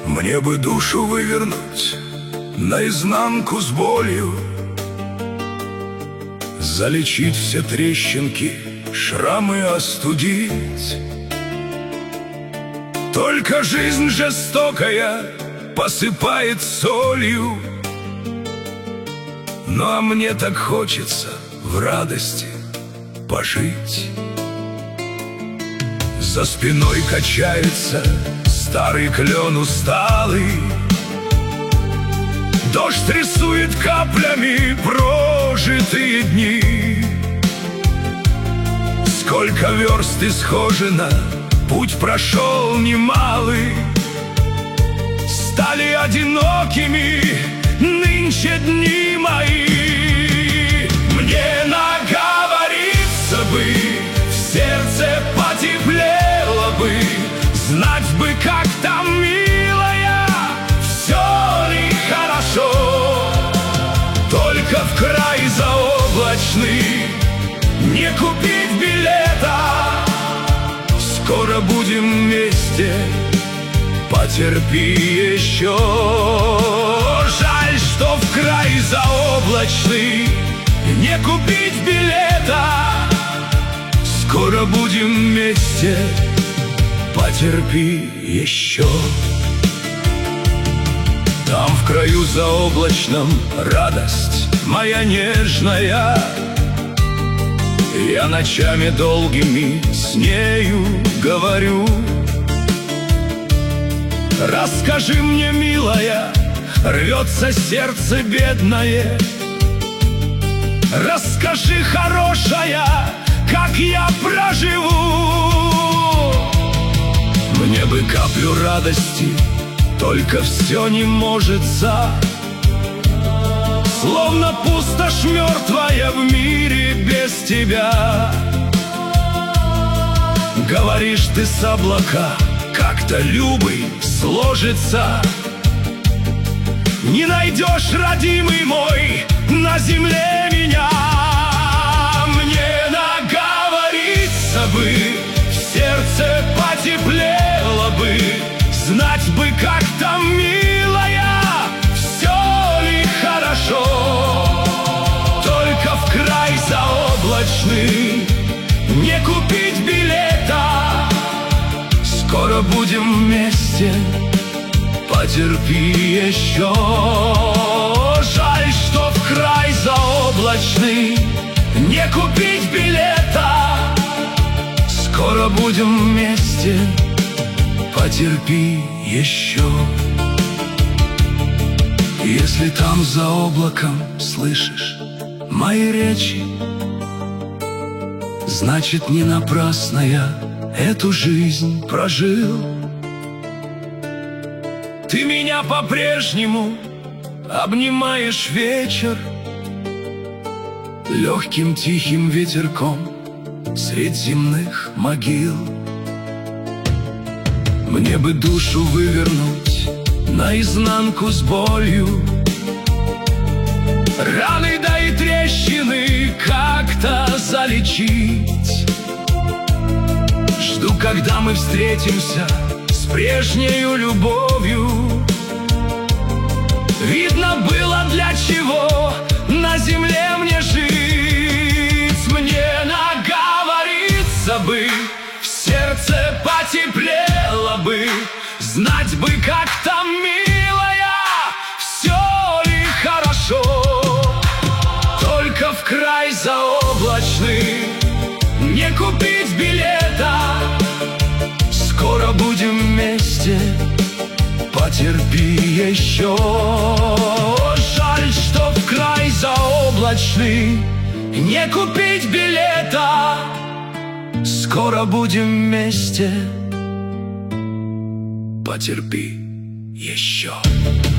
Мне бы душу вывернуть наизнанку с болью, залечить все трещинки, шрамы остудить. Только жизнь жестокая посыпает солью. Ну а мне так хочется в радости пожить. За спиной качается старый клен усталый, дождь рисует каплями прожитые дни. Сколько верст исхожено, путь прошел немалый. Стали одинокими нынче дни мои. Мне наговориться бы, в сердце потеплело бы, знать бы, как там, милая, все ли хорошо. Только в край заоблачный не купить билета. Скоро будем вместе, потерпи еще. Жаль, что в край заоблачный не купить билета. Скоро будем вместе, потерпи еще. Там в краю заоблачном радость моя нежная, я ночами долгими с нею говорю. Расскажи мне, милая, рвется сердце бедное. Расскажи, хорошая, как я проживу. Мне бы каплю радости, только все не можется. Словно пустошь мертвая в мире без тебя. Говоришь ты с облака, как-то любый сложится. Не найдешь, родимый мой, на земле меня. Мне наговориться бы, в сердце потеплело бы, знать бы, как там, милая, все ли хорошо. Только в край заоблачный не купить билета. Скоро будем вместе, потерпи еще. Жаль, что в край заоблачный не купить билета. Скоро будем вместе, потерпи еще. Если там за облаком слышишь мои речи, значит, не напрасно я эту жизнь прожил. Ты меня по-прежнему обнимаешь вечер легким тихим ветерком средь земных могил. Мне бы душу вывернуть наизнанку с болью, раны да и трещины как-то залечить. Жду, когда мы встретимся с прежнею любовью. Видно было, для чего на земле мне жить. Мне наговориться бы, в сердце потеплело бы, знать бы, как там, милая, все ли хорошо. Только в край заоблачный не купить билета. Скоро будем вместе, потерпи еще. Жаль, что в край заоблачный не купить билета. Скоро будем вместе, потерпи еще.